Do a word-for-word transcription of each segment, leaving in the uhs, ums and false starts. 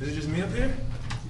Is it just me up here?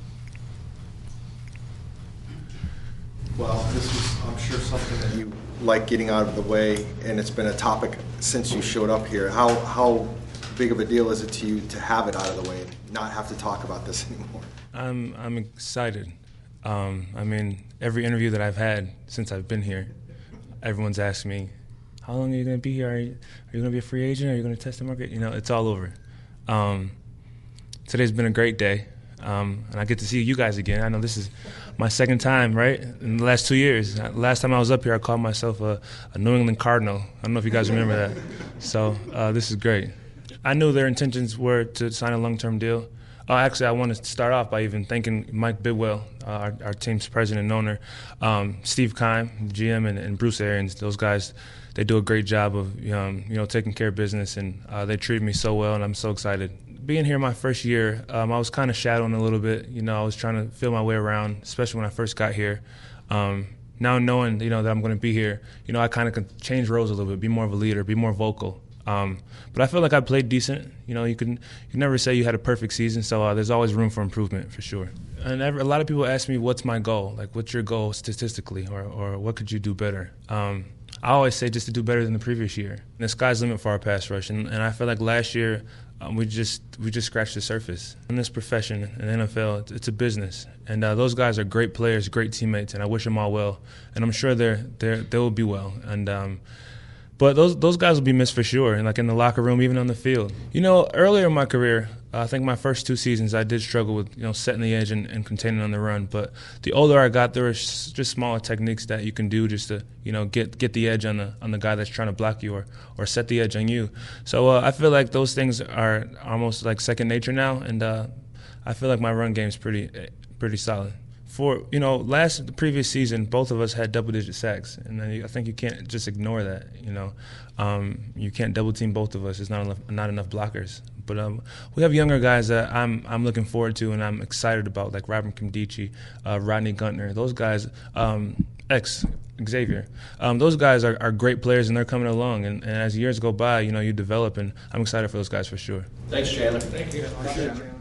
Well, this is, I'm sure, something that you like getting out of the way, and it's been a topic since you showed up here. How how big of a deal is it to you to have it out of the way and not have to talk about this anymore? I'm I'm excited. Um, I mean, every interview that I've had since I've been here, everyone's asked me, how long are you going to be here? Are you, are you going to be a free agent? Are you going to test the market? You know, it's all over. Um, today's been a great day, um, and I get to see you guys again. I know this is my second time, right, in the last two years. Last time I was up here, I called myself a, a New England Cardinal. I don't know if you guys remember that. So uh, this is great. I knew their intentions were to sign a long-term deal. Uh, actually, I want to start off by even thanking Mike Bidwell, uh, our, our team's president and owner, um, Steve Keim, the G M, and, and Bruce Arians. Those guys, they do a great job of um, you know taking care of business, and uh, they treat me so well, and I'm so excited. Being here my first year, um, I was kind of shadowing a little bit. You know, I was trying to feel my way around, especially when I first got here. Um, now knowing you know that I'm going to be here, you know, I kind of can change roles a little bit, be more of a leader, be more vocal. Um, but I feel like I played decent. You know, you can you can never say you had a perfect season, so uh, there's always room for improvement for sure. And every, a lot of people ask me, what's my goal? Like, what's your goal statistically, or, or what could you do better? Um, I always say just to do better than the previous year. And the sky's the limit for our pass rush, and, and I feel like last year um, we just we just scratched the surface. In this profession, in the N F L, it's, it's a business, and uh, those guys are great players, great teammates, and I wish them all well. And I'm sure they're they they will be well. And um, But those those guys will be missed for sure, and like in the locker room, even on the field. You know, earlier in my career, uh, I think my first two seasons, I did struggle with you know setting the edge and, and containing on the run. But the older I got, there were just smaller techniques that you can do just to you know get get the edge on the on the guy that's trying to block you, or or set the edge on you. So uh, I feel like those things are almost like second nature now, and uh, I feel like my run game is pretty pretty solid. For you know, last the previous season, both of us had double-digit sacks, and then I think you can't just ignore that. You know, um, you can't double team both of us. There's not enough, not enough blockers. But um, we have younger guys that I'm I'm looking forward to, and I'm excited about, like Robert Nkemdiche, uh, Rodney Guntner. Those guys, um, ex Xavier. Um, those guys are, are great players, and they're coming along. And, and as years go by, you know, you develop, and I'm excited for those guys for sure. Thanks, Chandler. Thank you.